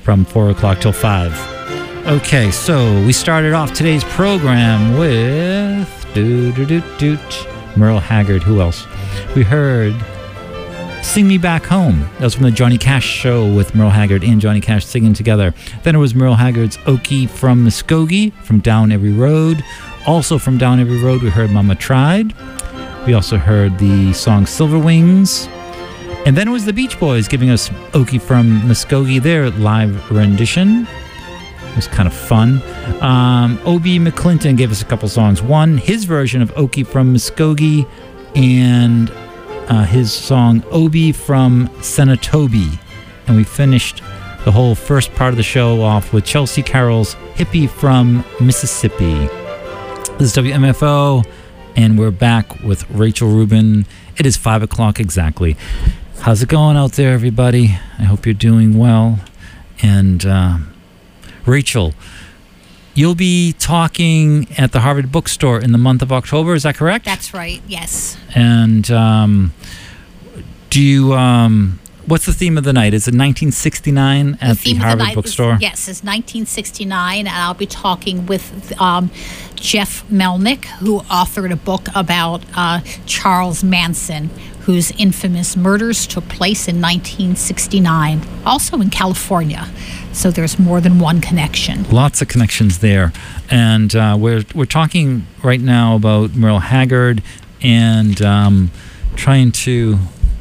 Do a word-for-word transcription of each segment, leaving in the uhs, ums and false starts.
from four o'clock till five. Okay, so we started off today's program with doo doo doo doot Merle Haggard. Who else? We heard Sing Me Back Home. That was from the Johnny Cash show with Merle Haggard and Johnny Cash singing together. Then it was Merle Haggard's Okie from Muskogee from Down Every Road. Also from Down Every Road, we heard Mama Tried. We also heard the song Silver Wings. And then it was the Beach Boys giving us Okie from Muskogee, their live rendition. It was kind of fun. Um, Obie McClinton gave us a couple songs. One, his version of Okie from Muskogee, and uh, his song Obie from Senatobi. And we finished the whole first part of the show off with Chelsea Carroll's Hippie from Mississippi. This is W M F O, and we're back with Rachel Rubin. It is five o'clock exactly. How's it going out there, everybody? I hope you're doing well. And uh, Rachel, you'll be talking at the Harvard Bookstore in the month of October, is that correct? That's right, yes. And um, do you... Um, what's the theme of the night? Is it nineteen sixty-nine at the, the Harvard Bookstore? Is, yes, it's nineteen sixty-nine, and I'll be talking with um, Jeff Melnick, who authored a book about uh, Charles Manson, whose infamous murders took place in nineteen sixty-nine, also in California. So there's more than one connection. Lots of connections there. And uh, we're we're talking right now about Merle Haggard and um, trying to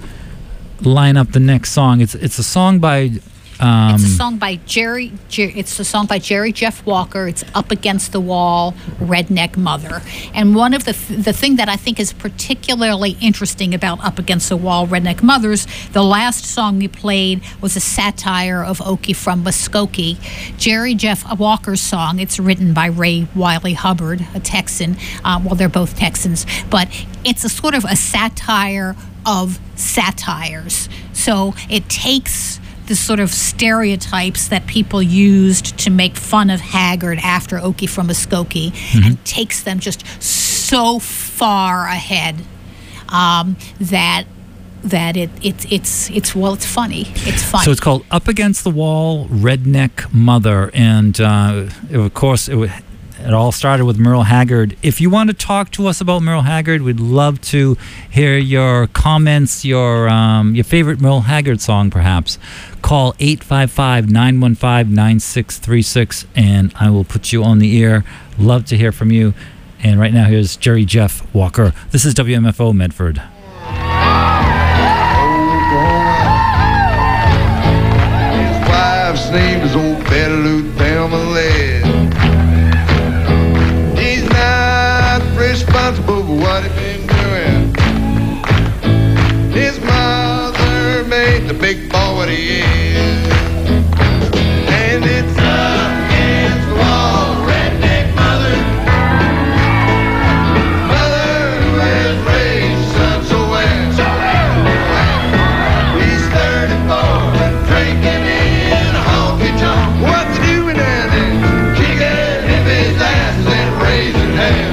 line up the next song. It's it's a song by... Um, it's a song by Jerry. Jer- it's a song by Jerry Jeff Walker. It's Up Against the Wall, Redneck Mother. And one of the th- the thing that I think is particularly interesting about Up Against the Wall, Redneck Mothers, the last song we played was a satire of Okie from Muskogee. Jerry Jeff Walker's song. It's written by Ray Wiley Hubbard, a Texan. Um, well, they're both Texans, but it's a sort of a satire of satires. So it takes the sort of stereotypes that people used to make fun of Haggard after Okie from Muskogee, mm-hmm. and takes them just so far ahead um, that that it, it it's it's well it's funny it's funny. So it's called Up Against the Wall, Redneck Mother, and uh, it, of course it It all started with Merle Haggard. If you want to talk to us about Merle Haggard, we'd love to hear your comments, your um, your favorite Merle Haggard song, perhaps. Call eight five five, nine one five, nine six three six, and I will put you on the air. Love to hear from you. And right now, here's Jerry Jeff Walker. This is W M F O Medford. His wife's name is old Betty Lou Pamela. Responsible for what he's been doing. His mother made the big boy what he is. And it's up against the wall, redneck mother. Mother who has raised his son so well. So well. He's thirty-four and drinking in a honky tonk. What's he doing down there? Kicking if his ass and raising hell.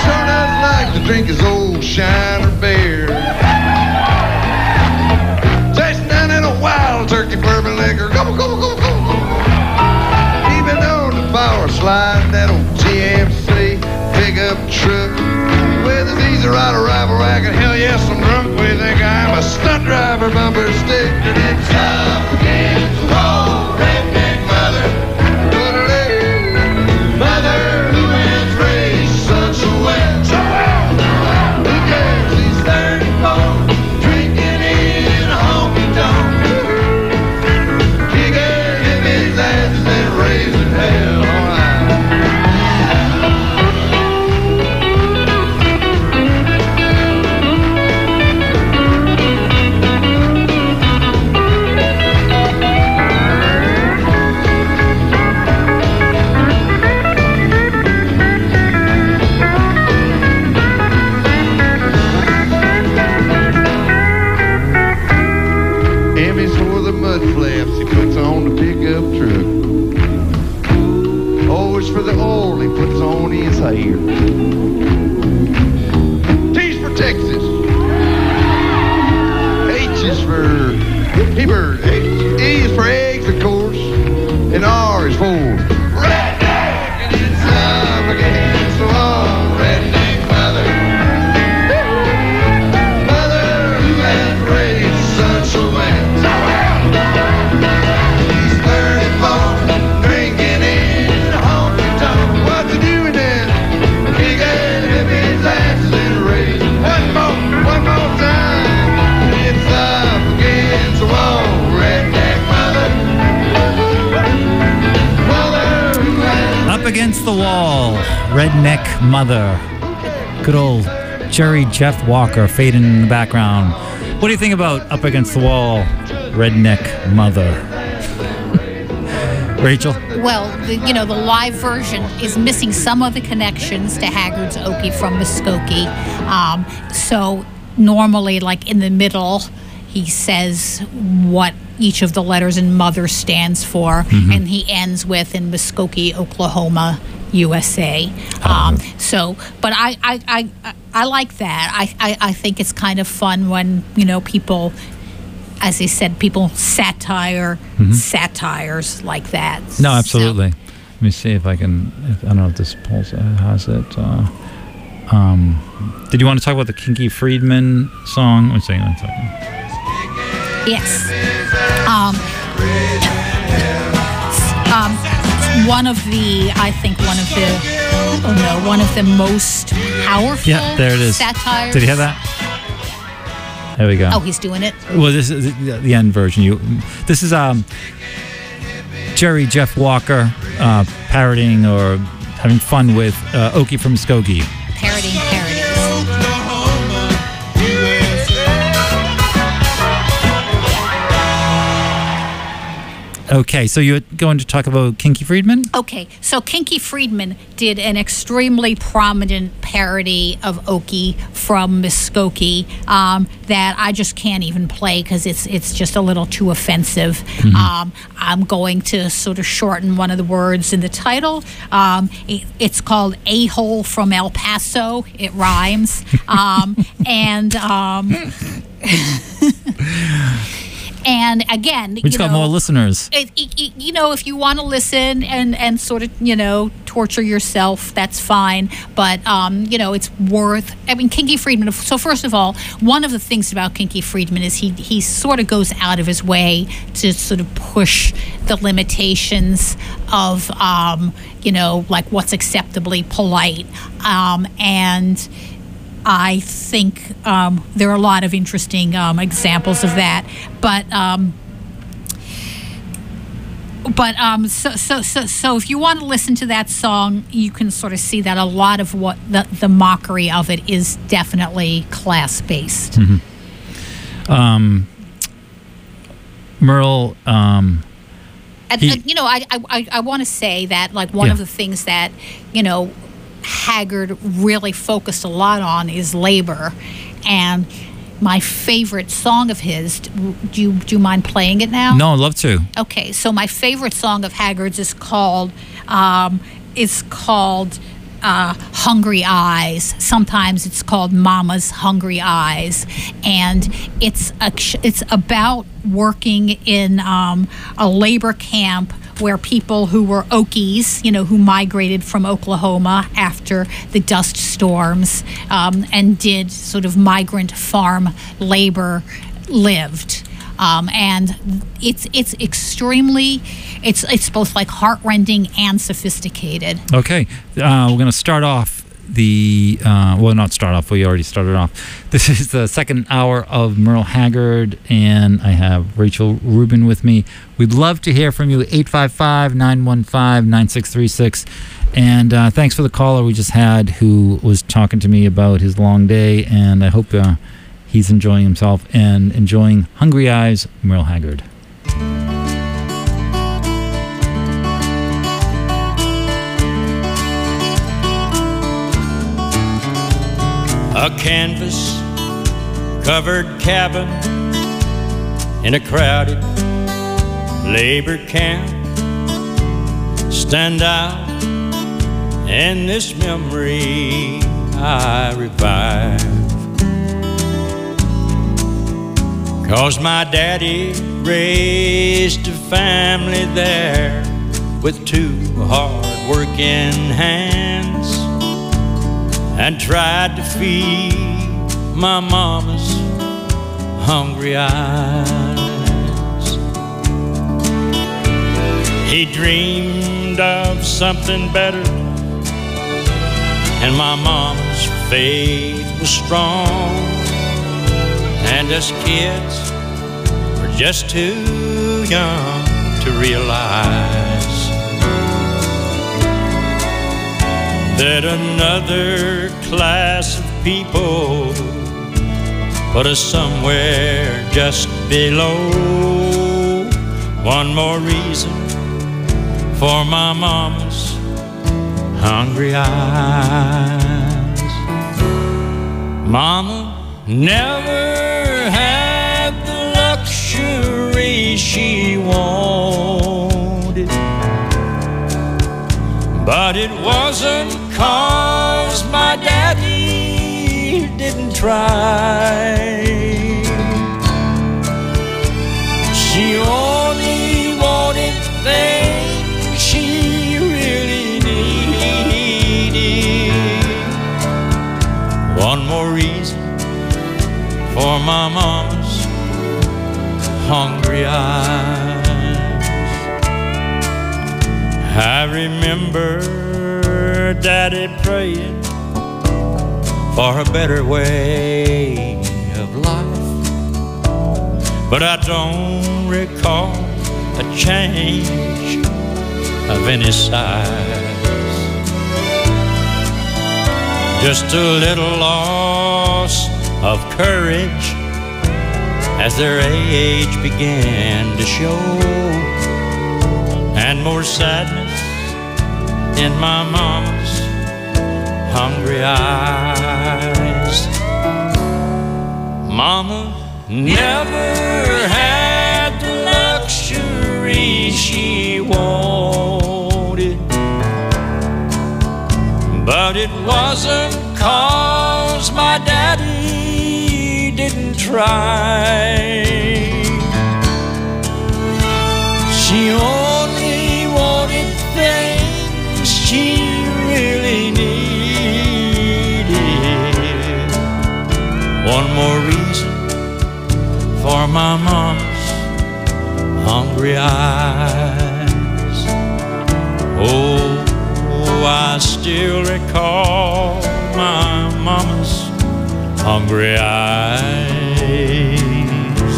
Drink his old Shiner beer. E is for eggs, of course, and R is for redneck. And it's up against the wall, redneck mother. Mother who has raised his son so well. So well. He's thirty-four, drinking in a honky tonk. What's he doing then? He can lift his asses and raise one more, one more time. It's up against the wall, redneck mother. Mother who has Up Against the Wall, Redneck Mother. Good old Jerry Jeff Walker fading in the background. What do you think about Up Against the Wall, Redneck Mother? Rachel? Well, the, you know, the live version is missing some of the connections to Haggard's Okie from Muskogee. Um, so normally, like in the middle, he says what each of the letters in Mother stands for, Mm-hmm. and he ends with in Muskogee, Oklahoma, U S A. Um, so, but I, I, I, I like that. I, I, I think it's kind of fun when, you know, people, as they said, people satire satires like that. Mm-hmm. No, absolutely. So, Let me see if I can. If, I don't know if this pulls has it. Uh, um, did you want to talk about the Kinky Friedman song? One second. One second. yes. Um, um, one of the, I think one of the, oh no, one of the most powerful Yeah, there it is. satires. Did you hear that? There we go. Oh, he's doing it. Well, this is the, the end version. You, this is um, Jerry Jeff Walker uh, parodying or having fun with uh, Okie from Muskogee. Parodying parodies. Okay, so you're going to talk about Kinky Friedman? Okay, so Kinky Friedman did an extremely prominent parody of Okie from Muskogee um, that I just can't even play because it's it's just a little too offensive. Um, I'm going to sort of shorten one of the words in the title. Um, it, it's called A-Hole from El Paso. It rhymes. Um, and... Um, And again, We just you got know, more listeners. it, it, it- you know, if you want to listen and, and sort of, you know, torture yourself, that's fine. But, um, you know, it's worth, I mean, Kinky Friedman, so first of all, one of the things about Kinky Friedman is he, he sort of goes out of his way to sort of push the limitations of, um, you know, like what's acceptably polite. Um, and I think um, there are a lot of interesting um, examples of that, but um, but um, so so so so if you want to listen to that song, you can sort of see that a lot of what the, the mockery of it is definitely class based. Um, Merle, um, And, He- and, you know, I I, I want to say that like one Yeah. of the things that you know Haggard really focused a lot on is labor, and my favorite song of his. Do you do you mind playing it now? no, I'd love to. Okay, so my favorite song of Haggard's is called um, is called uh, "Hungry Eyes." Sometimes it's called "Mama's Hungry Eyes," and it's a, it's about working in um, a labor camp where people who were Okies, you know, who migrated from Oklahoma after the dust storms um, and did sort of migrant farm labor lived. Um, and it's it's extremely, it's it's both like heartrending and sophisticated. Okay, uh, we're going to start off the, uh, well, not start off, we already started off. This is the second hour of Merle Haggard, and I have Rachel Rubin with me. We'd love to hear from you, eight five five, nine one five, nine six three six. And uh, thanks for the caller we just had who was talking to me about his long day, and I hope uh, he's enjoying himself and enjoying Hungry Eyes, Merle Haggard. A canvas covered cabin in a crowded labor camp stand out, and this memory I revive. 'Cause my daddy raised a family there with two hard-working hands and tried to feed my mama's hungry eyes. He dreamed of something better, and my mama's faith was strong. And us kids were just too young to realize that another class of people put us somewhere just below. One more reason for my mama's hungry eyes. Mama never had the luxury she wanted, but it wasn't 'cause my daddy didn't try. She only wanted things she really needed. One more reason for my mama's hungry eyes. I remember Daddy praying for a better way of life, but I don't recall a change of any size. Just a little loss of courage as their age began to show, and more sadness in my mama's hungry eyes. Mama never had the luxury she wanted, but it wasn't 'cause my daddy didn't try. She only wanted things she really needed. One more reason for my mama's hungry eyes. Oh, I still recall my mama's hungry eyes.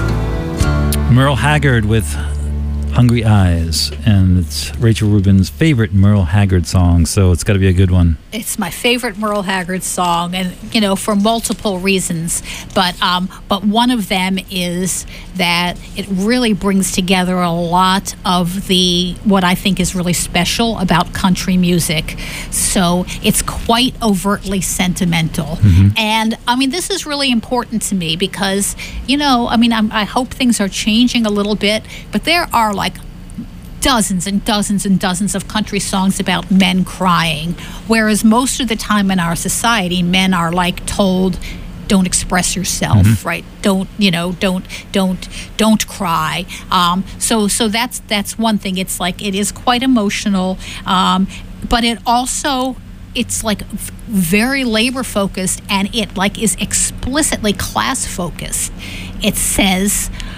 Merle Haggard with Hungry Eyes, and it's Rachel Rubin's favorite Merle Haggard song, so it's got to be a good one. It's my favorite Merle Haggard song, and you know, for multiple reasons. But um, but one of them is that it really brings together a lot of the what I think is really special about country music. So it's quite overtly sentimental, Mm-hmm. and I mean, this is really important to me because you know, I mean, I'm, I hope things are changing a little bit, but there are like dozens and dozens and dozens of country songs about men crying, whereas most of the time in our society, men are like told, don't express yourself, Mm-hmm. right? Don't, you know, don't, don't, don't cry. Um, so, so that's that's one thing. It's like it is quite emotional, um, but it also it's like v- very labor focused, and it like is explicitly class focused. It says,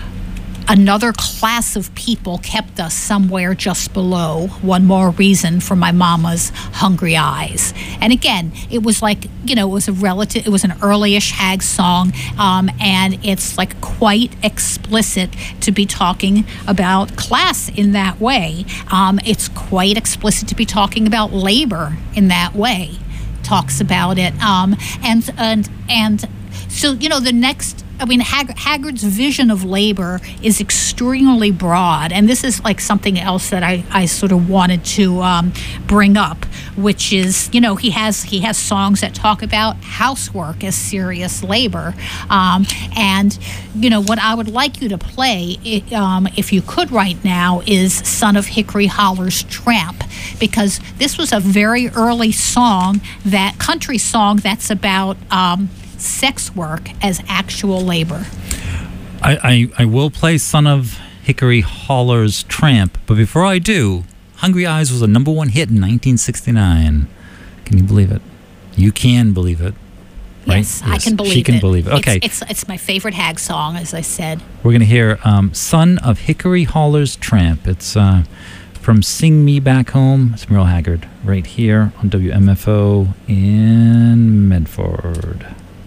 another class of people kept us somewhere just below. One more reason for my mama's hungry eyes. And again, it was like, you know, it was a relative, it was an early-ish Hag song, um, and it's like quite explicit to be talking about class in that way. Um, it's quite explicit to be talking about labor in that way. Talks about it, um, and and and so you know the next. I mean, Hag- Haggard's vision of labor is extremely broad, and this is like something else that I, I sort of wanted to um, bring up, which is, you know, he has he has songs that talk about housework as serious labor, um, and you know what I would like you to play, it, um, if you could right now, is "Son of Hickory Holler's Tramp," because this was a very early song, that country song that's about. Um, sex work as actual labor. I, I, I will play Son of Hickory Holler's Tramp, but before I do, Hungry Eyes was a number one hit in nineteen sixty-nine. Can you believe it? You can believe it. Right? Yes, I can believe it. She can believe it. Okay. It's, it's, it's my favorite Hag song, as I said. We're going to hear um, Son of Hickory Holler's Tramp. It's uh, from Sing Me Back Home. It's Merle Haggard right here on W M F O in Medford.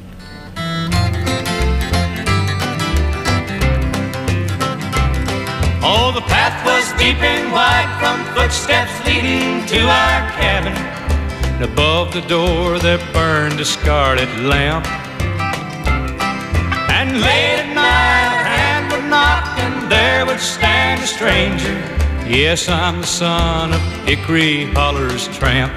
Oh, the path was deep and wide from footsteps leading to our cabin. And above the door there burned a scarlet lamp. And late at night a hand would knock and there would stand a stranger. Yes, I'm the son of Hickory Holler's tramp.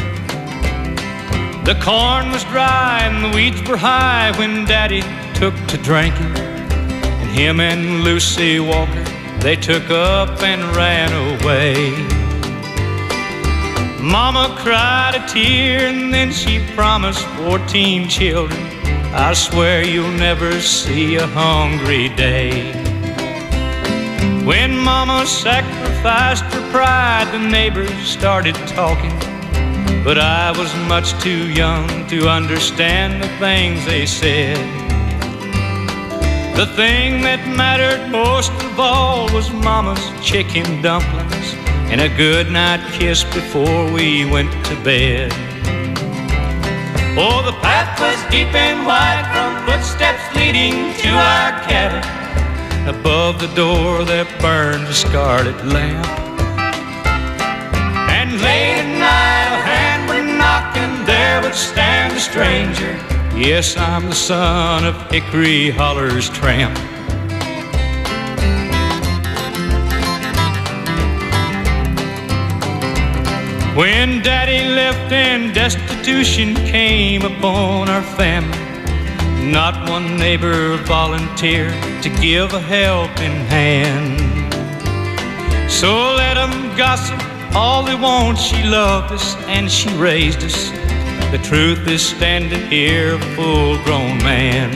The corn was dry and the weeds were high when Daddy took to drinking. And him and Lucy Walker, they took up and ran away. Mama cried a tear and then she promised fourteen children, I swear you'll never see a hungry day. When Mama sacrificed her pride, the neighbors started talking, but I was much too young to understand the things they said. The thing that mattered most of all was Mama's chicken dumplings and a good night kiss before we went to bed. Oh, the path was deep and wide from footsteps leading to our cabin. Above the door there burned a scarlet lamp. And late at night a hand would knock and there would stand a stranger. Yes, I'm the son of Hickory Holler's tramp. When Daddy left and destitution came upon our family, not one neighbor volunteered to give a helping hand. So let them gossip all they want. She loved us and she raised us. The truth is standing here, a full-grown man.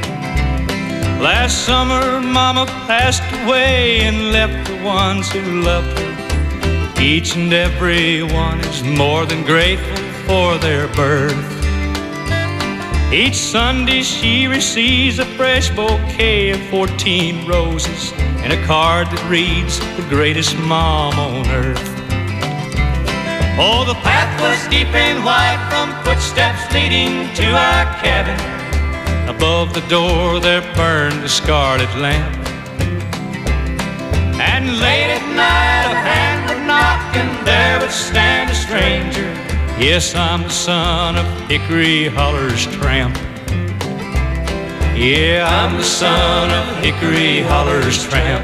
Last summer, Mama passed away and left the ones who loved her. Each and every one is more than grateful for their birth. Each Sunday she receives a fresh bouquet of fourteen roses and a card that reads, the greatest mom on earth. Oh, the path was deep and wide from footsteps leading to our cabin. Above the door there burned a scarlet lamp. And late at night a hand would knock and there would stand a stranger. Yes, I'm the son of Hickory Holler's tramp. Yeah, I'm the son of Hickory Holler's tramp.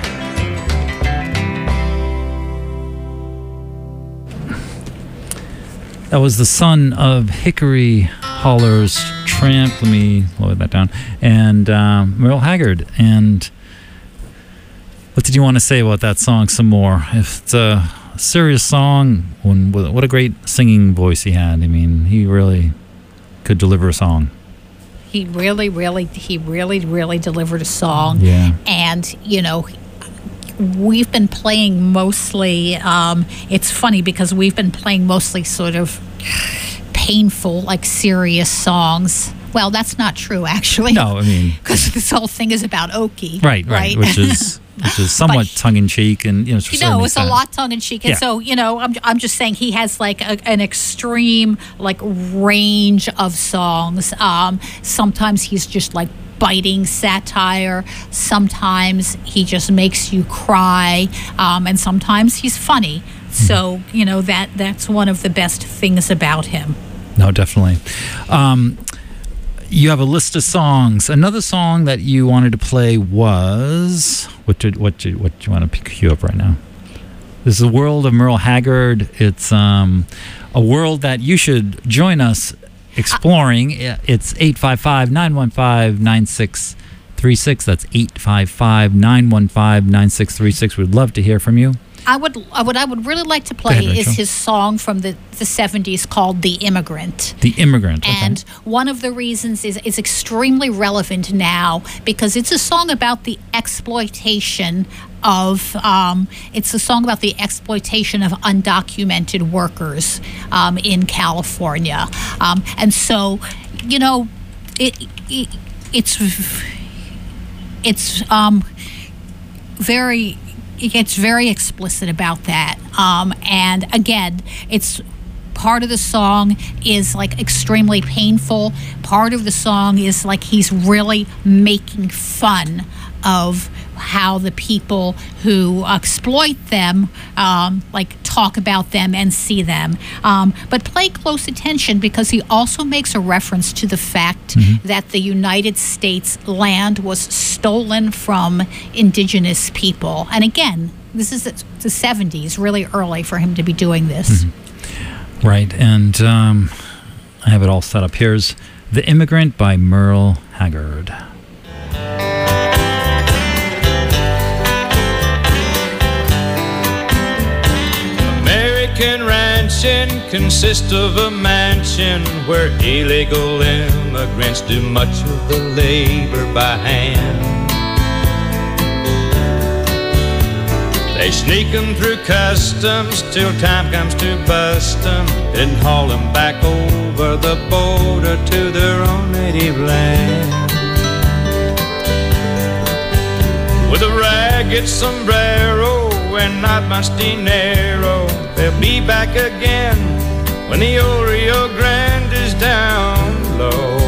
That was the son of Hickory Holler's Tramp. Let me lower that down. And um, Merle Haggard. And what did you want to say about that song some more? If it's a serious song, when, what a great singing voice he had. I mean, he really could deliver a song. He really, really, he really, really delivered a song. Yeah. And, you know, we've been playing mostly, um, it's funny because we've been playing mostly sort of painful, like serious songs. Well, that's not true, actually. No, I mean... Because this whole thing is about Okie. Right, right, right? which is... Which is somewhat But, tongue-in-cheek, and you know, you know, it's a lot tongue-in-cheek, and Yeah. so you know, I'm I'm just saying he has like a, an extreme like range of songs. Um, sometimes he's just like biting satire. Sometimes he just makes you cry, um, and sometimes he's funny. So you know that that's one of the best things about him. No, definitely. Um, you have a list of songs. Another song that you wanted to play was what? Did, what? Did, what do you want to cue up right now? This is the world of Merle Haggard. It's um, a world that you should join us exploring. It's eight five five, nine one five, nine six three six. That's eight five five, nine one five, nine six three six. We'd love to hear from you. I would, uh, what I would really like to play ahead, is Rachel. his song from the, the seventies called "The Immigrant." The Immigrant. Okay. And one of the reasons is it's extremely relevant now because it's a song about the exploitation of, um, it's a song about the exploitation of undocumented workers um, in California. Um, and so, you know, it, it it's, it's um, very, it gets very explicit about that. Um, and again, it's part of the song is like extremely painful. Part of the song is like he's really making fun of how the people who exploit them um, like talk about them and see them. Um, but pay close attention because he also makes a reference to the fact mm-hmm. that the United States land was stolen from indigenous people. And again, this is the seventies, really early for him to be doing this. Mm-hmm. Right, and um, I have it all set up. Here's The Immigrant by Merle Haggard. American ranching consists of a mansion where illegal immigrants do much of the labor by hand. They sneak 'em through customs till time comes to bust 'em, then haul 'em back over the border to their own native land. With a ragged sombrero and not much dinero, they'll be back again when the old Rio Grande is down low.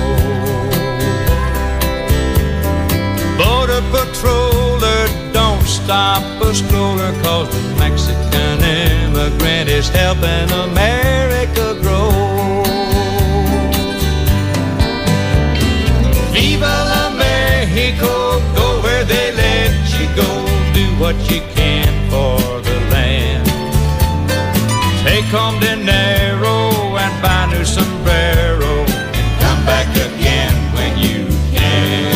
Border patroller, don't stop a stroller, 'cause the Mexican immigrant is helping America grow. Viva la Mexico, go where they let you go, do what you can for the land. Take home dinero and buy new sombrero, and come back again when you can.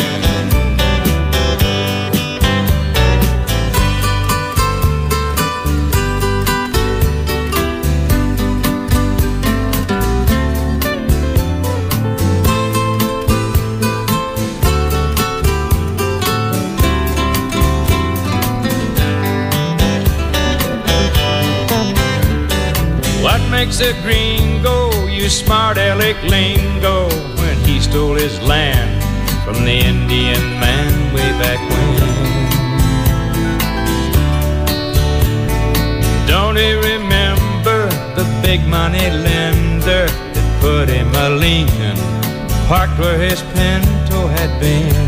What makes a gringo use smart aleck lingo when he stole his land from the Indian man way back when? Don't he remember the big money lender that put him a Lincoln parked where his Pinto had been?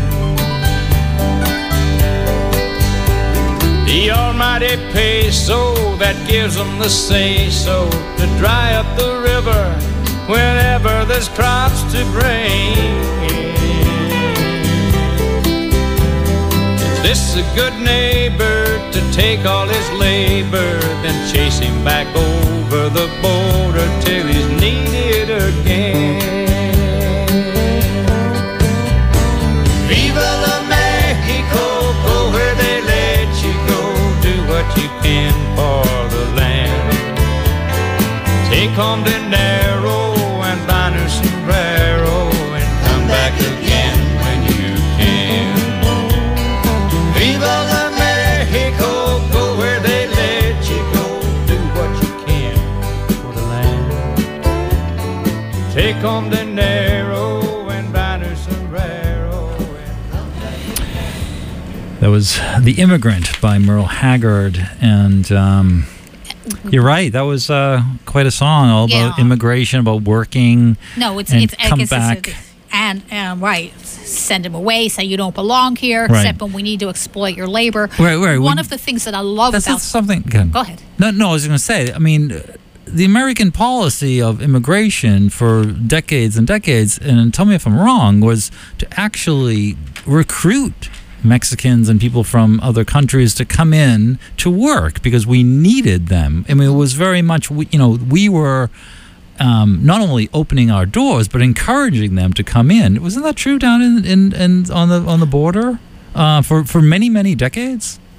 The almighty peso that gives them the say-so to dry up the river whenever there's crops to bring. Is this a good neighbor to take all his labor, then chase him back over the border till he's needed again? Viva la Mexico, go where they let you go, do what you can for the land. Take home dinero and buy new sombrero, and come back again when you can. Viva la Mexico, go where they let you go, do what you can for the land. Take home dinero and buy new sombrero, and come back. That was The Immigrant by Merle Haggard, and um, you're right. That was uh, quite a song, all about Yeah. immigration, about working. No, it's and it's I come guess it's a- back. and um, right, send them away, say you don't belong here, Right. except when we need to exploit your labor. Right, right. One We- of the things that I love That's about not something. Go go ahead. No, no. I was going to say. I mean, the American policy of immigration for decades and decades, and tell me if I'm wrong, was to actually recruit Mexicans and people from other countries to come in to work because we needed them. I mean, it was very much, we, you know, we were um, not only opening our doors but encouraging them to come in. Wasn't that true down in, in, in on the on the border uh, for for many many decades?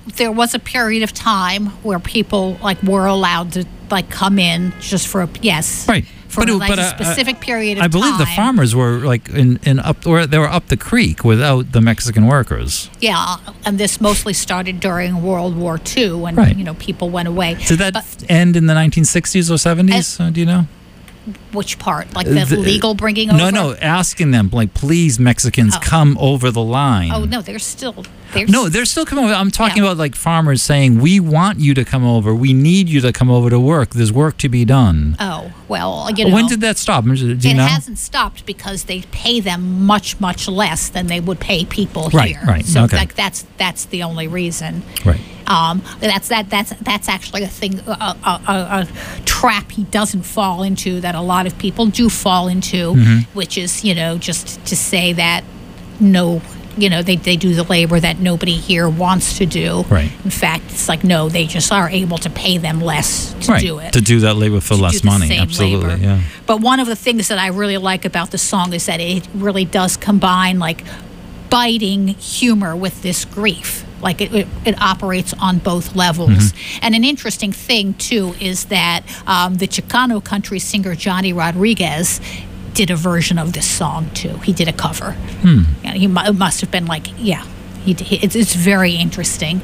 there was a period of time where people like were allowed to like come in just for a yes, Right. for But it- like but, a uh, specific period of I believe time. the farmers were like in, in up or they were up the creek without the Mexican workers. Yeah, and this mostly started during World War Two when Right. you know people went away. Did that But end in the nineteen sixties or seventies? Uh, do you know? which part? Like the, The- legal bringing over? No, no, asking them like, please, Mexicans, Oh. come over the line. Oh no, they're still. They're No, they're still coming over. I'm talking Yeah. about like farmers saying, we want you to come over. We need you to come over to work. There's work to be done. Oh well, you know. When did that stop? Do you it know? hasn't stopped because they pay them much, much less than they would pay people Right, here. right, So okay. like that's that's the only reason. Right. Um, that's that that's that's actually a thing, a, a, a, a trap he doesn't fall into that a lot of people do fall into, Mm-hmm. which is you know just to say that no. You know, they, they do the labor that nobody here wants to do. Right. In fact, it's like, no, they just are able to pay them less to Right. do it. To do that labor for to less do the money. same Absolutely. labor. Yeah. But one of the things that I really like about the song is that it really does combine like biting humor with this grief. Like it, it, it operates on both levels. Mm-hmm. And an interesting thing too is that um, the Chicano country singer Johnny Rodriguez did a version of this song too. He did a cover. Hmm. Yeah, he mu- it must have been like, yeah, he, d- it's, it's very interesting.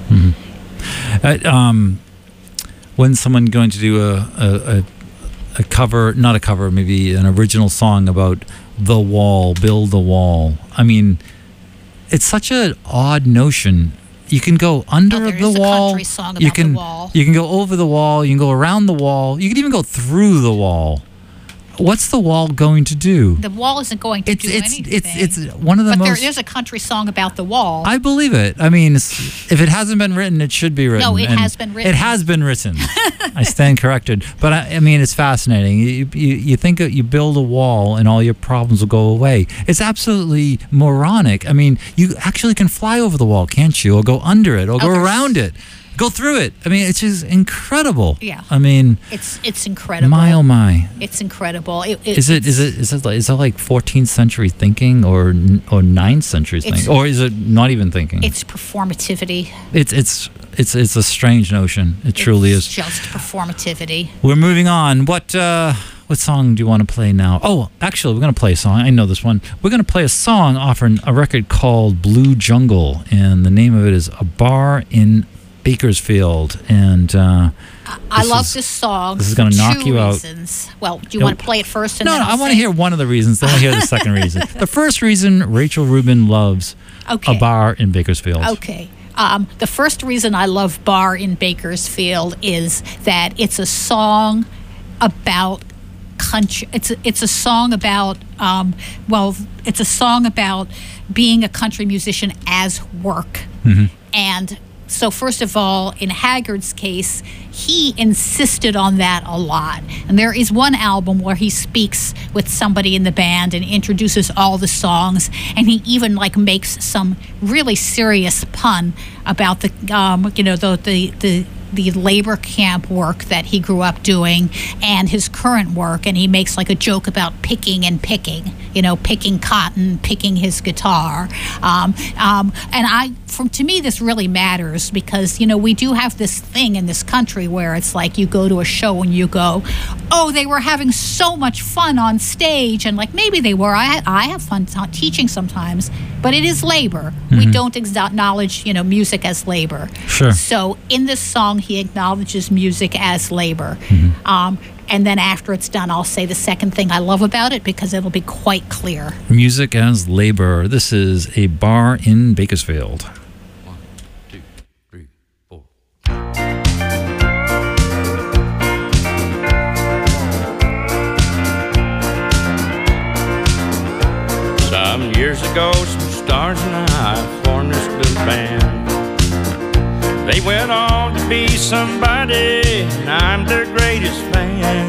Uh, um, when someone going to do a, a, a, a cover, not a cover, maybe an original song about the wall, build the wall. I mean, it's such an odd notion. You can go under Oh, there the is a wall. country song you about the can wall. you can go over the wall. You can go around the wall. You can even go through the wall. What's the wall going to do? The wall isn't going to It's do it's anything. it's it's one of the but there, most. there's a country song about the wall. I believe it. I mean, it's, if it hasn't been written, it should be written. No, it And has been written. It has been written. I stand corrected. But I, I mean, it's fascinating. You, you you think that you build a wall and all your problems will go away. It's absolutely moronic. I mean, you actually can fly over the wall, can't you? Or go under it, or go there's- around it, go through it. I mean, it's just incredible. Yeah. I mean, It's it's incredible. my oh my. It's incredible. It, it, Is it is it is it like, is it like fourteenth century thinking or n- or ninth century It's- thinking, or is it not even thinking? It's performativity. It's it's it's it's a strange notion. It truly it's is. just performativity. We're moving on. What uh, what song do you want to play now? Oh, actually, we're going to play a song. I know this one. We're going to play a song off an, a record called Blue Jungle, and the name of it is A Bar in Bakersfield. And uh, I This love is- this song. this is gonna for knock two you out. reasons. Well, do you No. want to play it first? And no, then no, I'll I want say- to hear one of the reasons. Then I hear the second reason. The first reason, Rachel Rubin loves Okay. A Bar in Bakersfield. Okay. Um, the first reason I love Bar in Bakersfield is that it's a song about country. It's a, it's a song about um, well, it's a song about being a country musician as work. And so, first of all, in Haggard's case, he insisted on that a lot. And there is one album where he speaks with somebody in the band and introduces all the songs, and he even like makes some really serious pun about the, um, you know, the the the. the labor camp work that he grew up doing and his current work, and he makes like a joke about picking and picking, you know, picking cotton, picking his guitar. Um, um, and I, from to me, this really matters because, you know, we do have this thing in this country where it's like you go to a show and you go, oh, they were having so much fun on stage, and like maybe they were. I, I have fun t- teaching sometimes, but it is labor. We don't acknowledge, you know, music as labor. Sure. So in this song, he acknowledges music as labor. Um, and then after it's done, I'll say the second thing I love about it because it'll be quite clear. Music as labor. This is A Bar in Bakersfield. One, two, three, four. Some years ago, some stars and I formed this little band. They went on to be somebody, and I'm their greatest fan.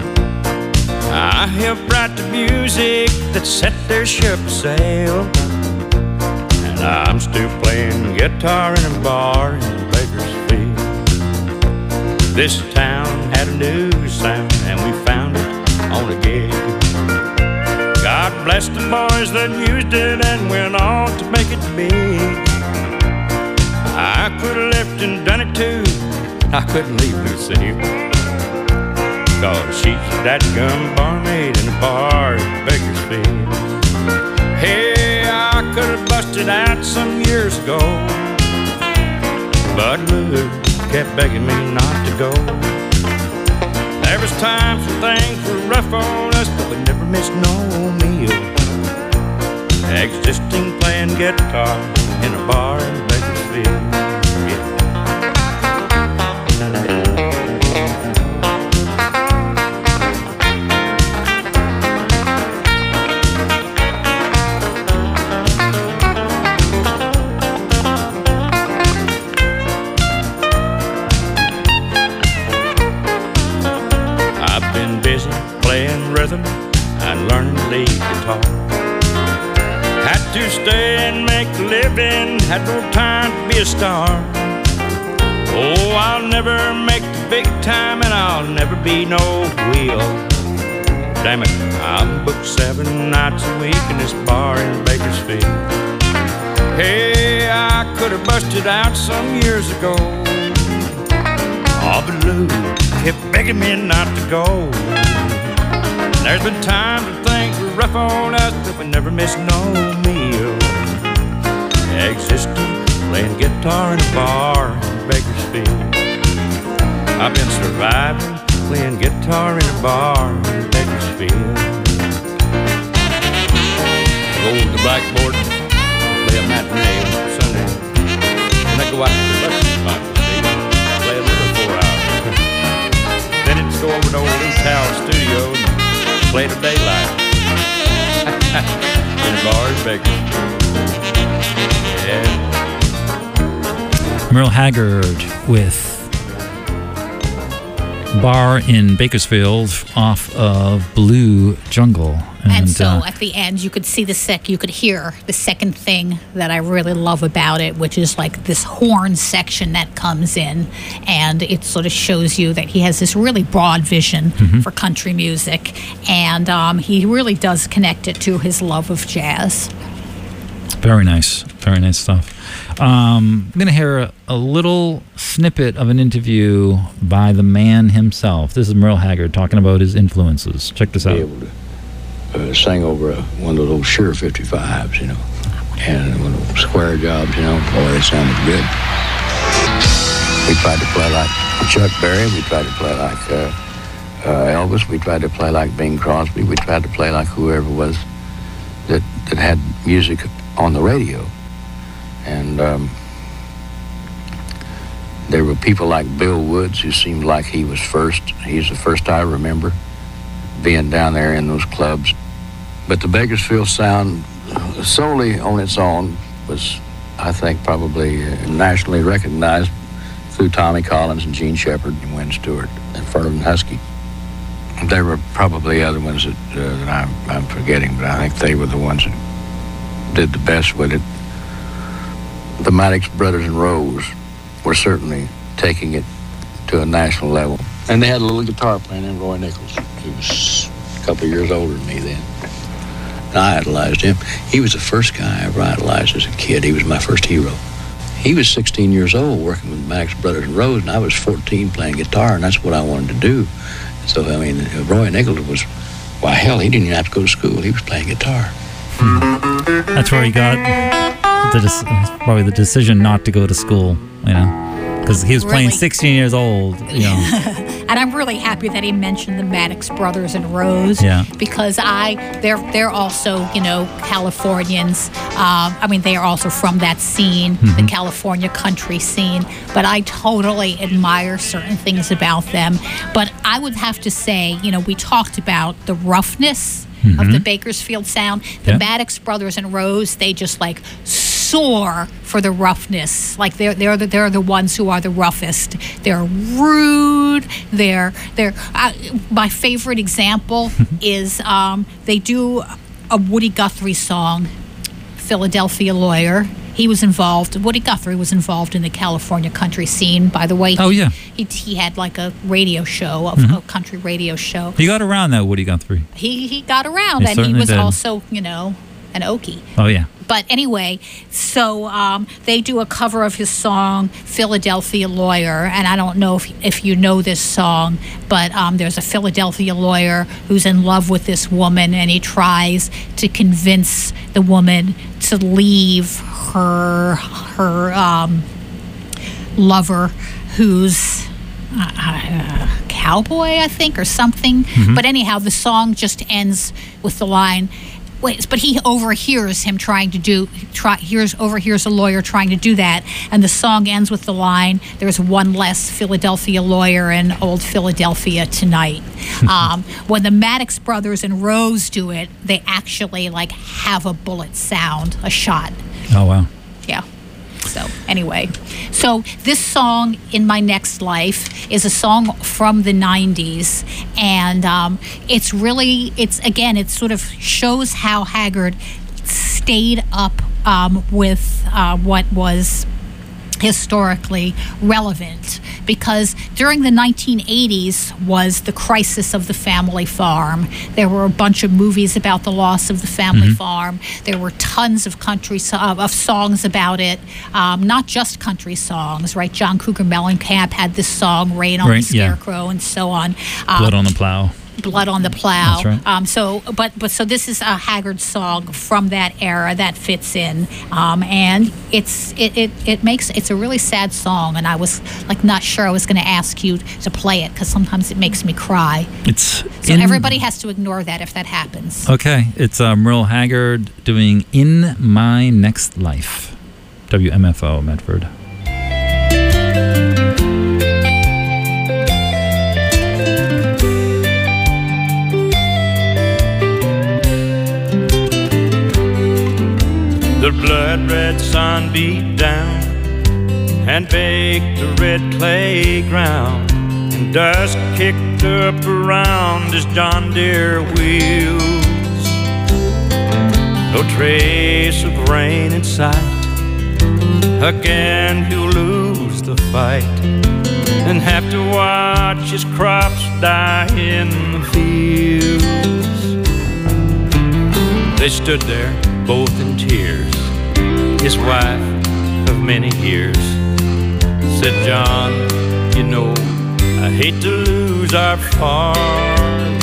I helped write the music that set their ship sail, and I'm still playing guitar in a bar in Bakersfield. This town had a new sound, and we found it on a gig. God bless the boys that used it and went on to make it big. I could have left and done it too. I couldn't leave Lucille, cause she's that gum barmaid in the bar in Bakersfield. Hey, I could have busted out some years ago, but Lou kept begging me not to go. There was times when things were rough on us, but we never missed no meal. Existing playing guitar in a bar in Bakersfield. Yeah. I've been busy playing rhythm and learning to lead guitar. Had to stay and make a living, had no time to be a star. Oh, I'll never make the big time and I'll never be no wheel. Damn it, I'm booked seven nights a week in this bar in Bakersfield. Hey, I could have busted out some years ago. Oh, but Lou kept begging me not to go. There's been times when things were rough on us, but we never missed no meal. Existing, playing guitar in a bar in Bakersfield. I've been surviving, playing guitar in a bar in Bakersfield. Go to the blackboard, play a matinee on Sunday, and then go out to the bus spot, play another four hours. Then it's go over to old Lee Tower studio and play the daylight in a bar in Bakersfield. Yeah. Merle Haggard with Bar in Bakersfield off of Blue Jungle. And, And, so uh, at the end, you could see the sec. You could hear the second thing that I really love about it, which is like this horn section that comes in, and it sort of shows you that he has this really broad vision Mm-hmm. for country music, and um, he really does connect it to his love of jazz. very nice. Very nice stuff. Um, I'm going to hear a, a little snippet of an interview by the man himself. This is Merle Haggard talking about his influences. Check this out. Be able to uh, sing over a, one of those Shure fifty-fives, you know, and one of those square jobs, you know. Boy, it sounded good. We tried to play like Chuck Berry. We tried to play like uh, uh, Elvis. We tried to play like Bing Crosby. We tried to play like whoever was that, that had music on the radio. And um, there were people like Bill Woods, who seemed like he was first. He's the first I remember being down there in those clubs. But the Bakersfield sound, solely on its own, was, I think, probably uh, nationally recognized through Tommy Collins and Gene Shepard and Wynn Stewart and Ferdinand Husky. There were probably other ones that, uh, that I'm, I'm forgetting, but I think they were the ones that did the best with it. The Maddox Brothers and Rose were certainly taking it to a national level. And they had a little guitar player named Roy Nichols. He was a couple of years older than me then. And I idolized him. He was the first guy I ever idolized as a kid. He was my first hero. He was sixteen years old working with Maddox Brothers and Rose, and I was fourteen playing guitar, and that's what I wanted to do. So, I mean, Roy Nichols was, well, hell, he didn't even have to go to school. He was playing guitar. That's where he got the dec- probably the decision not to go to school, you know, because he was playing Really? sixteen years old, you know. And I'm really happy that he mentioned the Maddox Brothers and Rose, Yeah. because I they're they're also, you know, Californians. Um, I mean, they are also from that scene, the California country scene. But I totally admire certain things about them. But I would have to say, you know, we talked about the roughness of the Bakersfield sound. The Yeah. Maddox Brothers and Rose, they just like soar for the roughness. Like they're they're the, they're the ones who are the roughest. They're rude. They're they're. Uh, my favorite example is um, they do a Woody Guthrie song, Philadelphia Lawyer. He was involved. Woody Guthrie was involved in the California country scene. By the way, Oh, he, yeah. he he had like a radio show, a, a country radio show. He got around that Woody Guthrie. He he got around, He and he certainly was did. also, you know, an Okie. Oh yeah. But anyway, so um, they do a cover of his song "Philadelphia Lawyer," and I don't know if if you know this song, but um, there's a Philadelphia lawyer who's in love with this woman, and he tries to convince the woman to leave her her um, lover, who's uh, uh, cowboy, I think, or something. Mm-hmm. But anyhow, the song just ends with the line. Wait, but he overhears him trying to do. Try, hears overhears a lawyer trying to do that, and the song ends with the line, "There's one less Philadelphia lawyer in old Philadelphia tonight." um, when the Maddox brothers and Rose do it, they actually like have a bullet sound, a shot. Oh, wow. Yeah. So anyway, so this song, "In My Next Life," is a song from the nineties, and um, it's really, it's again, it sort of shows how Haggard stayed up um, with uh, what was historically relevant, because during the nineteen eighties was the crisis of the family farm. There were a bunch of movies about the loss of the family Mm-hmm. farm. There were tons of country so- of songs about it, um, not just country songs, right? John Cougar Mellencamp had this song, "Rain on Right, the yeah. Scarecrow," and so on. Um, Blood on the Plow. Blood on the Plow. That's right. Um, so, but but so this is a Haggard song from that era that fits in, um, and it's it, it it makes it's a really sad song, and I was like not sure I was going to ask you to play it because sometimes it makes me cry. It's So in- everybody has to ignore that if that happens. Okay, it's uh, Merle Haggard doing "In My Next Life," W M F O Medford. The blood-red sun beat down and baked the red clay ground, and dust kicked up around his John Deere wheels. No trace of rain in sight. Again he'll lose the fight and have to watch his crops die in the fields. They stood there, both in tears. His wife of many years said, "John, you know, I hate to lose our farm."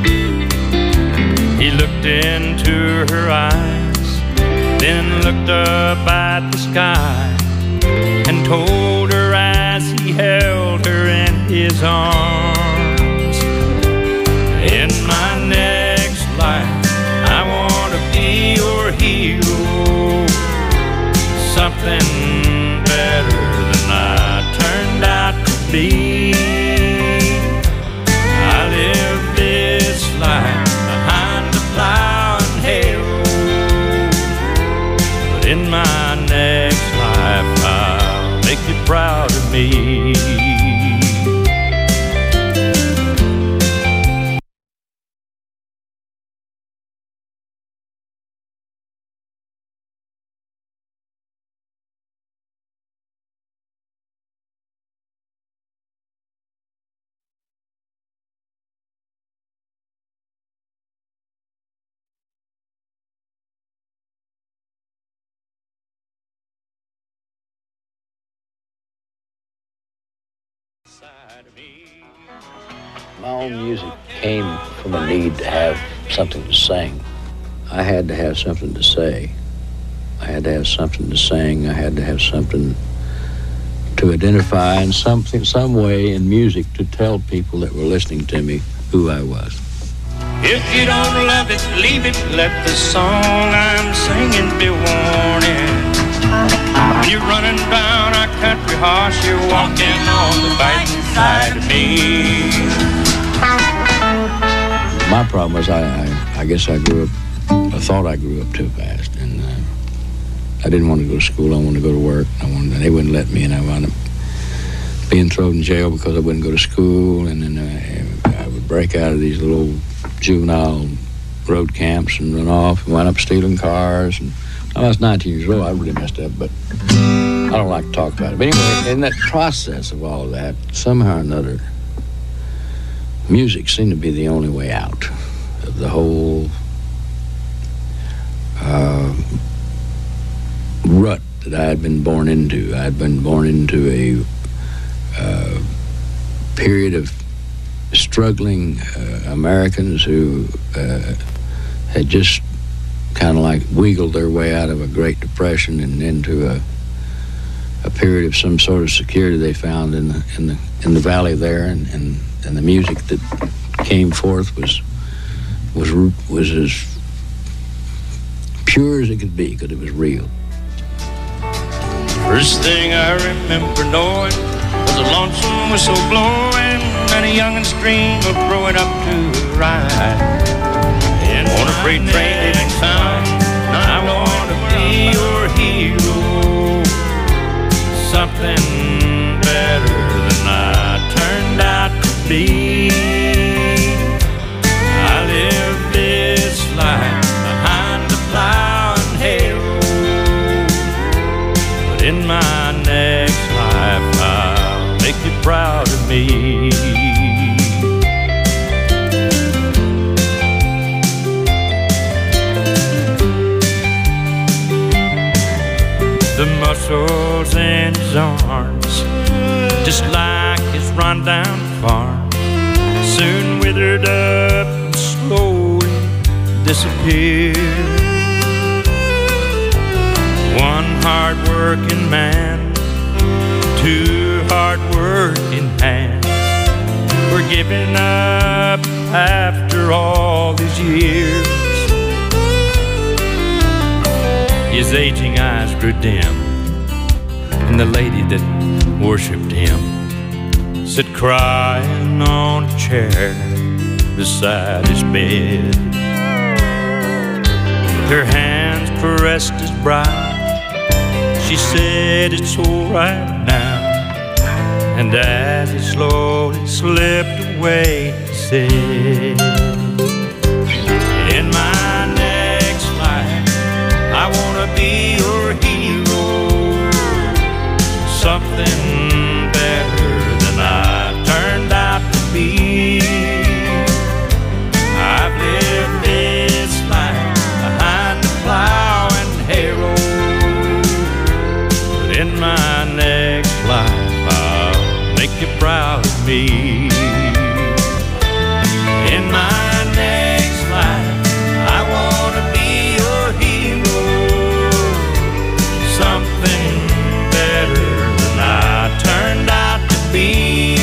He looked into her eyes, then looked up at the sky and told her as he held her in his arms, "In my next life, I want to be your hero, something better than I turned out to be. I live this life behind the plow and harrow, but in my next life I'll make you proud of me." My own music came from a need to have something to sing. I had to have something to say. I had to have something to sing. I had to have something to identify in something, some way in music to tell people that were listening to me who I was. If you don't love it, leave it. Let the song I'm singing be warning. When you're running down our country horse, you're walking on the fighting side of me. My problem was I, I, I guess I grew up, I thought I grew up too fast, and uh, I didn't want to go to school. I wanted to go to work. I wanted, they wouldn't let me, and I wound up being thrown in jail because I wouldn't go to school, and then uh, I would break out of these little juvenile road camps and run off and wind up stealing cars. And I was nineteen years old. I really messed up, but I don't like to talk about it. But anyway, in that process of all of that, somehow or another, music seemed to be the only way out of the whole uh, rut that I had been born into. I had been born into a uh, period of struggling uh, Americans who uh, had just kind of like wiggled their way out of a Great Depression and into a a period of some sort of security they found in the in the in the valley there, and, and, and the music that came forth was was was as pure as it could be, because it was real. First thing I remember knowing was a lonesome whistle blowing and a youngin's dream of growing up to ride. And on a freight train leaving town, I want to be your hero, something better than I turned out to be. I live this life behind the plow and harrow, but in my next life I'll make you proud of me. The muscles in his arms, just like his rundown farm, soon withered up and slowly disappeared. One hard-working man, two hard-working hands were giving up after all these years. His aging eyes grew dim, and the lady that worshipped him sat crying on a chair beside his bed. Her hands caressed his brow. She said, "It's all right now." And as he slowly slipped away, he said, "In my next life, I wanna be your hero, something better than I turned out to be. I've lived this life behind the plow and harrow, but in my next life I'll make you proud of me. In my next life, I wanna be your hero, something better than I turned out to be.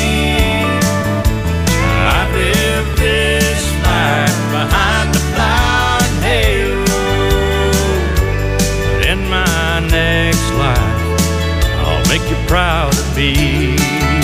I lived this life behind the plow and harrow, but in my next life, I'll make you proud of me.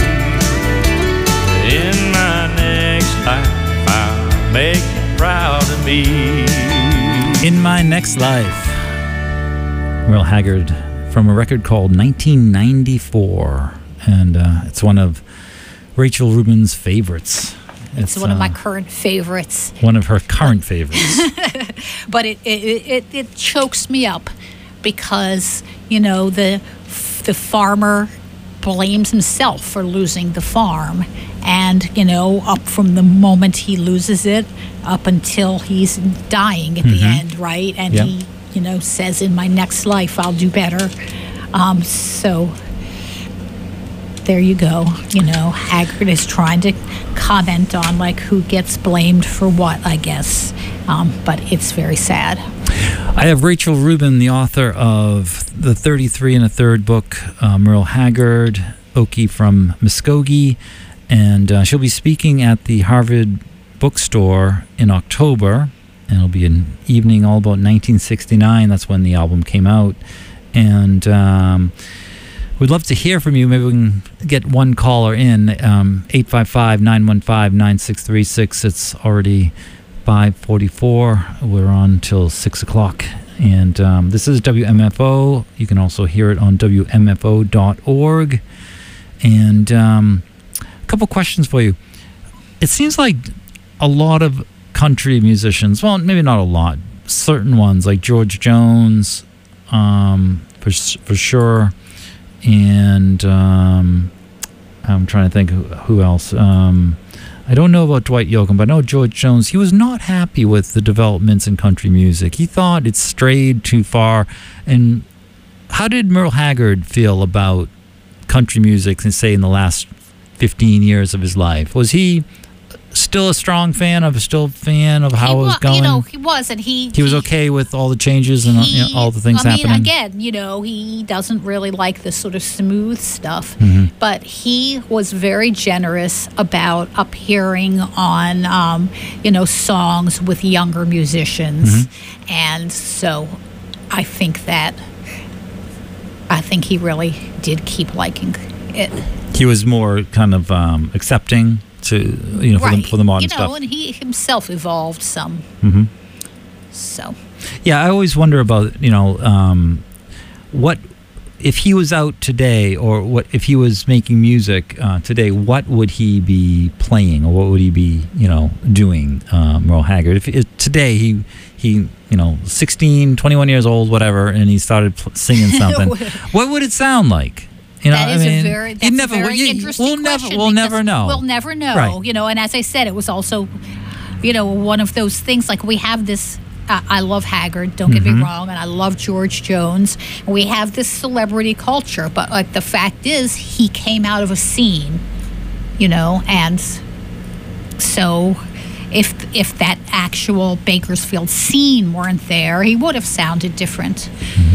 In my next life, I'll make you proud of me." In My Next Life, Merle Haggard, from a record called nineteen ninety-four, and uh, it's one of Rachel Rubin's favorites. It's, one of uh, my current favorites. One of her current favorites. But it, it, it, it chokes me up because, you know, the, the farmer blames himself for losing the farm. And, you know, up from the moment he loses it up until he's dying at mm-hmm. the end, right? And yep. he, you know, says, "In my next life, I'll do better." Um, so there you go. You know, Haggard is trying to comment on, like, who gets blamed for what, I guess. Um, but it's very sad. I have Rachel Rubin, the author of the thirty-three and a third book, uh, Merle Haggard, Okie from Muskogee. And uh, she'll be speaking at the Harvard Bookstore in October. And it'll be an evening all about nineteen sixty-nine. That's when the album came out. And um, we'd love to hear from you. Maybe we can get one caller in. Um, eight five five, nine one five, nine six three six. It's already five forty-four. We're on till six o'clock. And um, this is W M F O. You can also hear it on W M F O dot org. And um, a couple questions for you. It seems like a lot of country musicians, well, maybe not a lot, certain ones like George Jones, um, for for sure, and um, I'm trying to think who, who else. Um, I don't know about Dwight Yoakam, but I know George Jones. He was not happy with the developments in country music. He thought it strayed too far, and how did Merle Haggard feel about country music, and say in the last fifteen years of his life? Was he still a strong fan of, still a fan of how he it was wa- going? You know, he was, and he he was okay with all the changes and he- you know, all the things I mean, happening. again, you know, he doesn't really like the sort of smooth stuff, Mm-hmm. but he was very generous about appearing on, um, you know, songs with younger musicians, Mm-hmm. and so I think that I think he really did keep liking it. He was more kind of um, accepting to you know for, right. the, for the modern you know, stuff. and he himself evolved some. Mm-hmm. So. Yeah, I always wonder about you know um, what if he was out today, or what if he was making music uh, today. What would he be playing, or what would he be you know doing? Uh, Merle Haggard. If, if today he he you know sixteen, twenty-one years old, whatever, and he started pl- singing something, what would it sound like? You know, That is I mean, a very, you that's never, a very you- interesting we'll never, question. we'll because never know. We'll never know. Right. You know, and as I said, it was also, you know, one of those things. Like we have this. Uh, I love Haggard. Don't get Mm-hmm. me wrong, and I love George Jones. We have this celebrity culture, but like the fact is, he came out of a scene. You know, and so. If if that actual Bakersfield scene weren't there, he would have sounded different.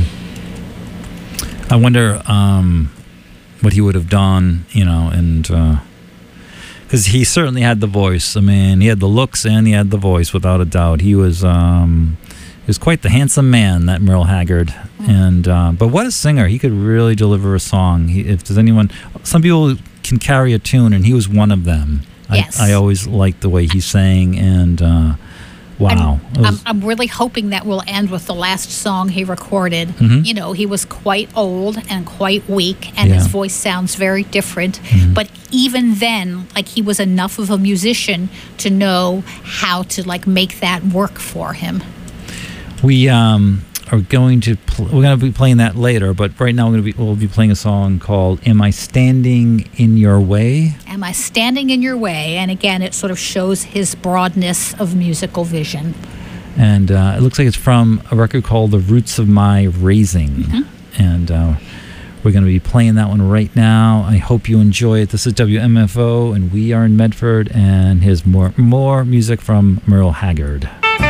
I wonder um, what he would have done, you know, and because he certainly had the voice. I mean, he had the looks and he had the voice, without a doubt. He was um, he was quite the handsome man, that Merle Haggard. Mm-hmm. And uh, but what a singer! He could really deliver a song. He, if there's anyone, some people can carry a tune, and he was one of them. Yes. I, I always liked the way he sang, and uh, wow. It I'm, was- I'm, I'm really hoping that we'll end with the last song he recorded. Mhm. You know, he was quite old and quite weak, and Yeah. his voice sounds very different. Mm-hmm. But even then, like, he was enough of a musician to know how to, like, make that work for him. We um, are going to pl- we're going to be playing that later, but right now we're going to be we'll be playing a song called "Am I Standing in Your Way?" Am I Standing in Your Way? And again, it sort of shows his broadness of musical vision. And uh, it looks like it's from a record called "The Roots of My Raising," Mm-hmm. and uh, we're going to be playing that one right now. I hope you enjoy it. This is W M F O, and we are in Medford. And here's more more music from Merle Haggard.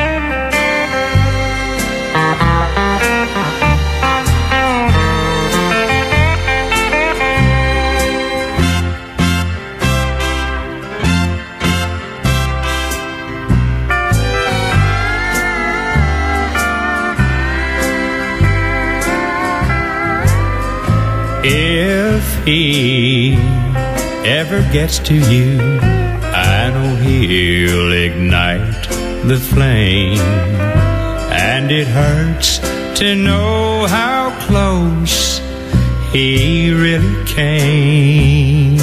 If he ever gets to you, I know he'll ignite the flame. And it hurts to know how close he really came.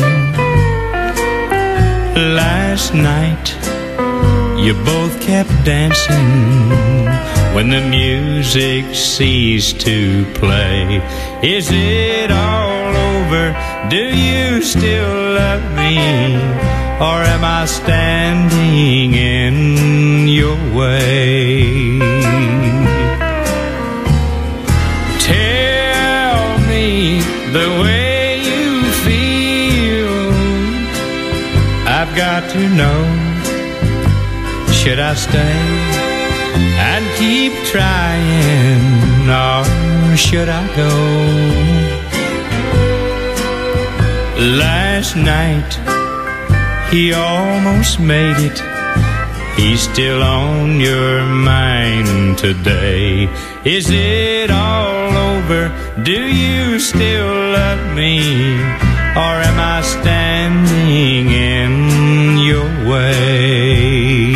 Last night, you both kept dancing when the music ceased to play. Is it all over? Do you still love me? Or am I standing in your way? Tell me the way you feel. I've got to know. Should I stay and keep trying, or should I go? Last night he almost made it. He's still on your mind today. Is it all over? Do you still love me? Or am I standing in your way?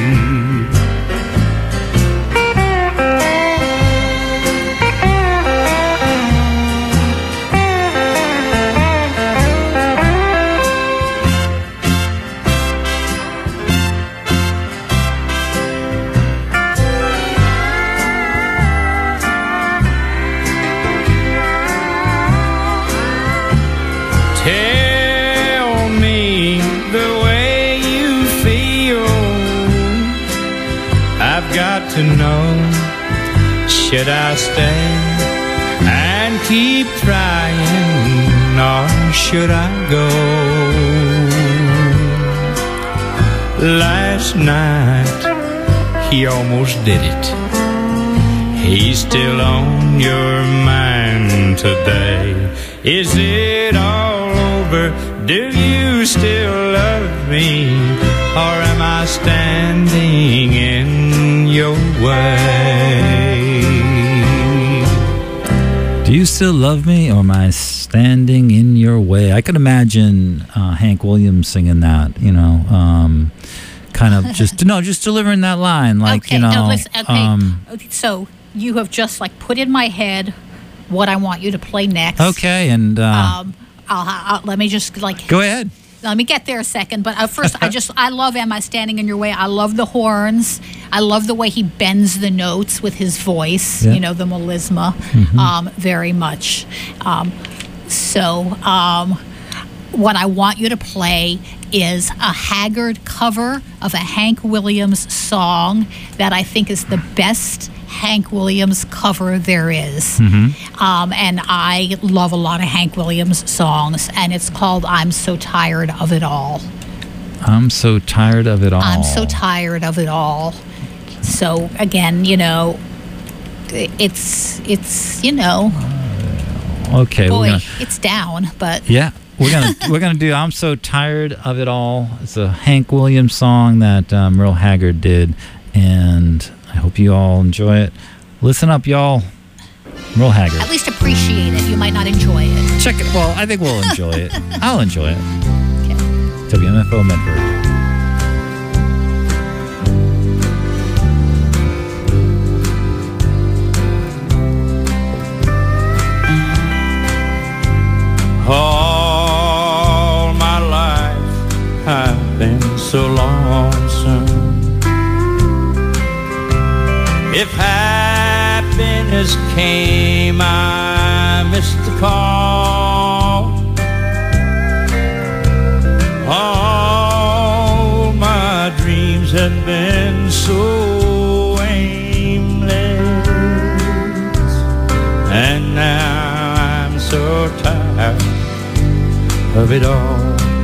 Tell me the way you feel. I've got to know. Should I stay and keep trying, or should I go? Last night he almost did it. He's still on your mind today. Is it all over? Do you still love me? Or am I standing in your way? Do you still love me, or am I standing in your way? I could imagine uh, Hank Williams singing that, you know, um, kind of just, no, just delivering that line, like, okay, you know. no, listen, okay. Um, So you have just like put in my head what I want you to play next. okay, and uh, Um, I'll, I'll, let me just like go ahead. let me get there a second. But uh, first, I just I love "Am I Standing in Your Way." I love the horns. I love the way he bends the notes with his voice. Yeah. You know, the melisma, Mm-hmm. um, very much. Um, so, um, what I want you to play is a Haggard cover of a Hank Williams song that I think is the best Hank Williams cover there is. Mm-hmm. Um, and I love a lot of Hank Williams songs, and it's called I'm So Tired of It All. I'm so tired of it all. I'm so tired of it all. So again, you know, it's, it's you know, Okay, boy, we're gonna, it's down, but yeah, we're gonna we're gonna do "I'm So Tired of It All." It's a Hank Williams song that um, Merle Haggard did, and I hope you all enjoy it. Listen up, y'all. Merle Haggard. at least appreciate it. You might not enjoy it. Check it. Well, I think we'll enjoy it. I'll enjoy it. Okay. W M F O Medford. All my life I've been so lonesome. If happiness came, I missed the call. All my dreams had been so aimless, and now I'm so tired of it all.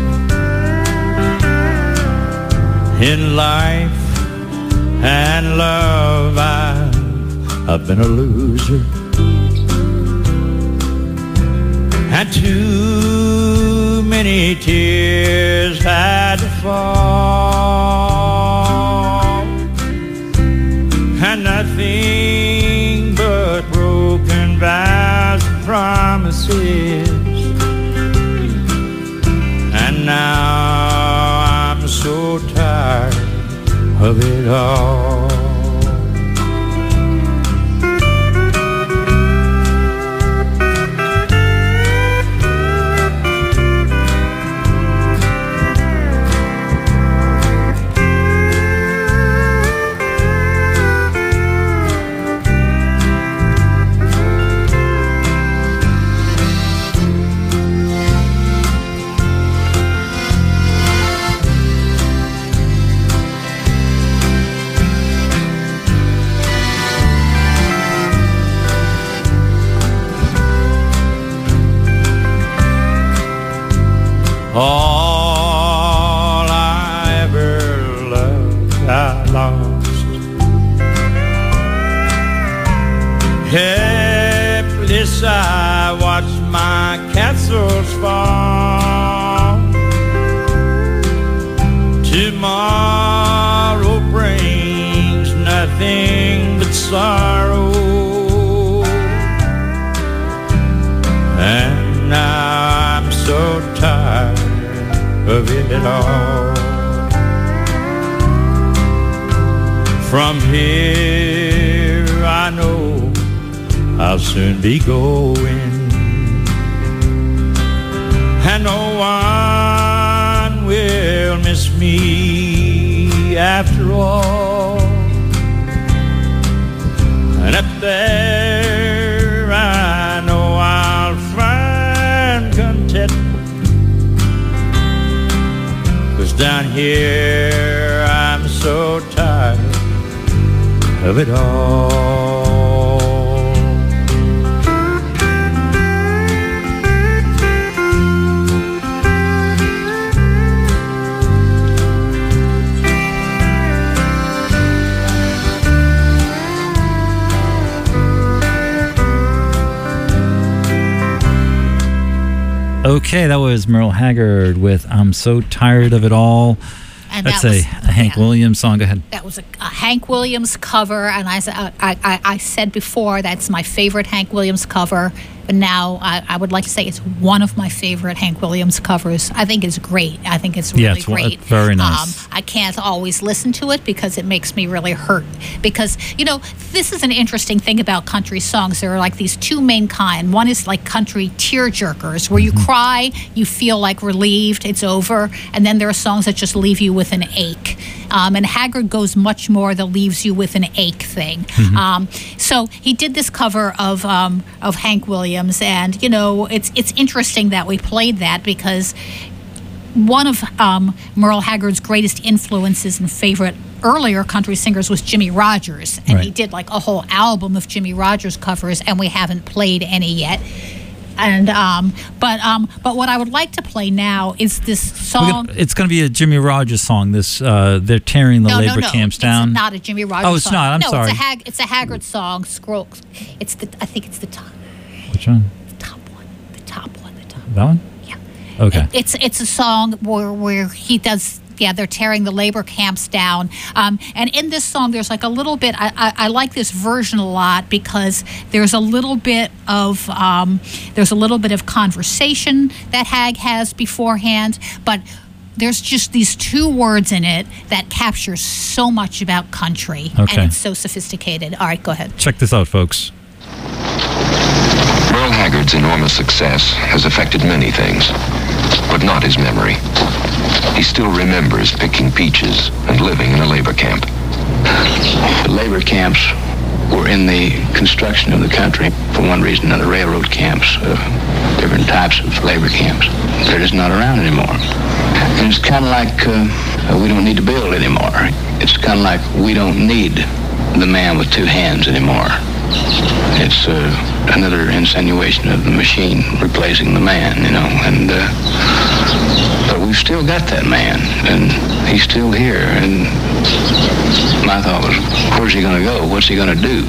In life and love I've, I've been a loser, and too many tears had to fall, and nothing but broken vows and promises. And now I'm so tired of it all. All I ever loved, I lost. Helpless, I watched my castles fall. Tomorrow brings nothing but sorrow, and now I'm so tired of it all. From here I know I'll soon be going, and no one will miss me after all. And up there I know I'll find contentment, 'cause down here I'm so tired of it all. Okay, that was Merle Haggard with I'm So Tired of It All. And That's that was, a, a Hank yeah. Williams song. Go ahead. That was a, a Hank Williams cover, and I, I, I, I said before that's my favorite Hank Williams cover. But now I, I would like to say it's one of my favorite Hank Williams covers. I think it's great. I think it's really Yeah, it's great. very nice. Um, I can't always listen to it because it makes me really hurt. Because, you know, this is an interesting thing about country songs. There are like these two main kind. One is like country tear jerkers, where you cry, you feel like relieved, it's over. And then there are songs that just leave you with an ache. Um, and Haggard goes much more that leaves you with an ache thing. Mm-hmm. Um, so he did this cover of um, of Hank Williams, and you know it's it's interesting that we played that because one of um, Merle Haggard's greatest influences and favorite earlier country singers was Jimmy Rogers, and Right. he did like a whole album of Jimmy Rogers covers, and we haven't played any yet. And um, but um, but what I would like to play now is this We're song. gonna- it's going to be a Jimmy Rogers song. This uh, they're tearing the no, labor no, no. camps It's down. not a Jimmy Rogers Oh, it's song. not. I'm no, sorry. it's a Hag- it's a Haggard song. Scroll. It's the I think it's the top Which one? top one. The top one. The top. That one? Yeah. Okay. It- it's it's a song where where he does. Yeah, they're tearing the labor camps down. Um, and in this song, there's like a little bit, I, I, I like this version a lot because there's a little bit of, um, there's a little bit of conversation that Hag has beforehand, but there's just these two words in it that capture so much about country. Okay. And it's so sophisticated. All right, go ahead. Check this out, folks. Merle Haggard's enormous success has affected many things, but not his memory. He still remembers picking peaches and living in a labor camp. The labor camps were in the construction of the country for one reason or another. Railroad camps, uh, different types of labor camps. They're just not around anymore. And it's kind of like uh, we don't need to build anymore. It's kind of like we don't need the man with two hands anymore. It's uh, another insinuation of the machine replacing the man, you know, and uh, but we've still got that man, and he's still here, and my thought was, where's he going to go? What's he going to do?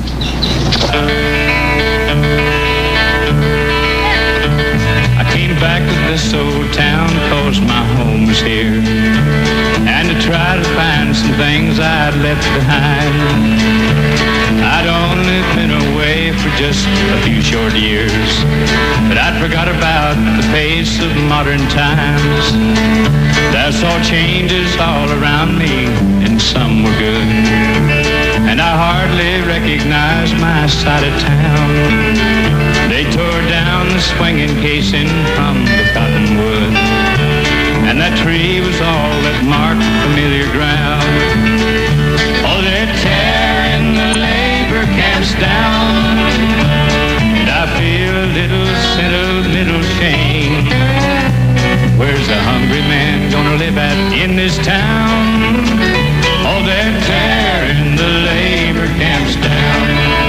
I came back to this old town cause my home was here, and to try to find some things I'd left behind. I'd only been away for just a few short years, but I'd forgot about the pace of modern times. I saw changes all around me, and some were good, and I hardly recognized my side of town. They tore down the swinging casing from the cottonwood, and that tree was all that marked familiar ground. Oh, they're tearing the labor camps down, and I feel a little sentimental shame. Where's the hungry man gonna live at in this town? Oh, they're tearing the labor camps down.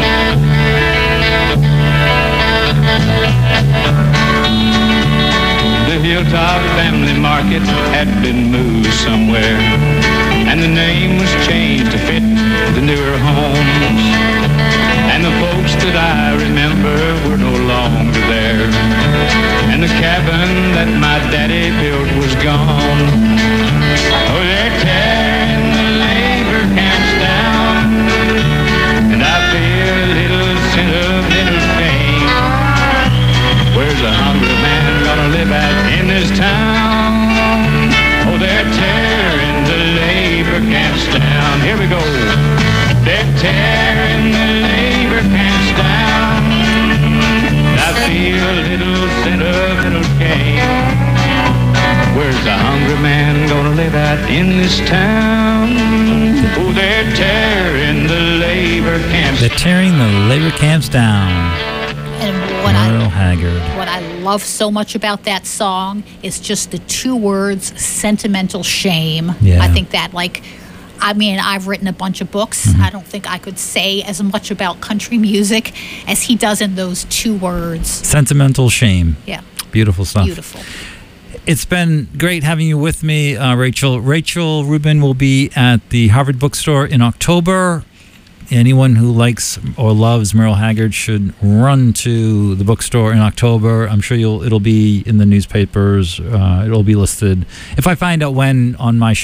The Hilltop Family Market had been moved somewhere, and the name was changed to fit the newer homes. And the folks that I remember were no longer there, and the cabin that my daddy built was gone. Oh, they're tearing the labor camps down, and I feel a little sentimental pain. Where's the hungry man gonna live at in this town? Oh, they're tearing the labor camps down. Here we go. They're tearing the labor camps down. I feel a little sentimental pain. Where's the hungry man gonna live at in this town? Oh, they're tearing the labor camps They're tearing the labor camps down. And what Merle I Haggard. what I love so much about that song is just the two words, sentimental shame. Yeah. I think that like I mean, I've written a bunch of books. Mm-hmm. I don't think I could say as much about country music as he does in those two words. Sentimental shame. Yeah. Beautiful stuff. Beautiful. It's been great having you with me, uh, Rachel. Rachel Rubin will be at the Harvard Bookstore in October. anyone who likes or loves Merle Haggard should run to the bookstore in October. I'm sure you'll it'll be in the newspapers. Uh, it'll be listed. If I find out when on my show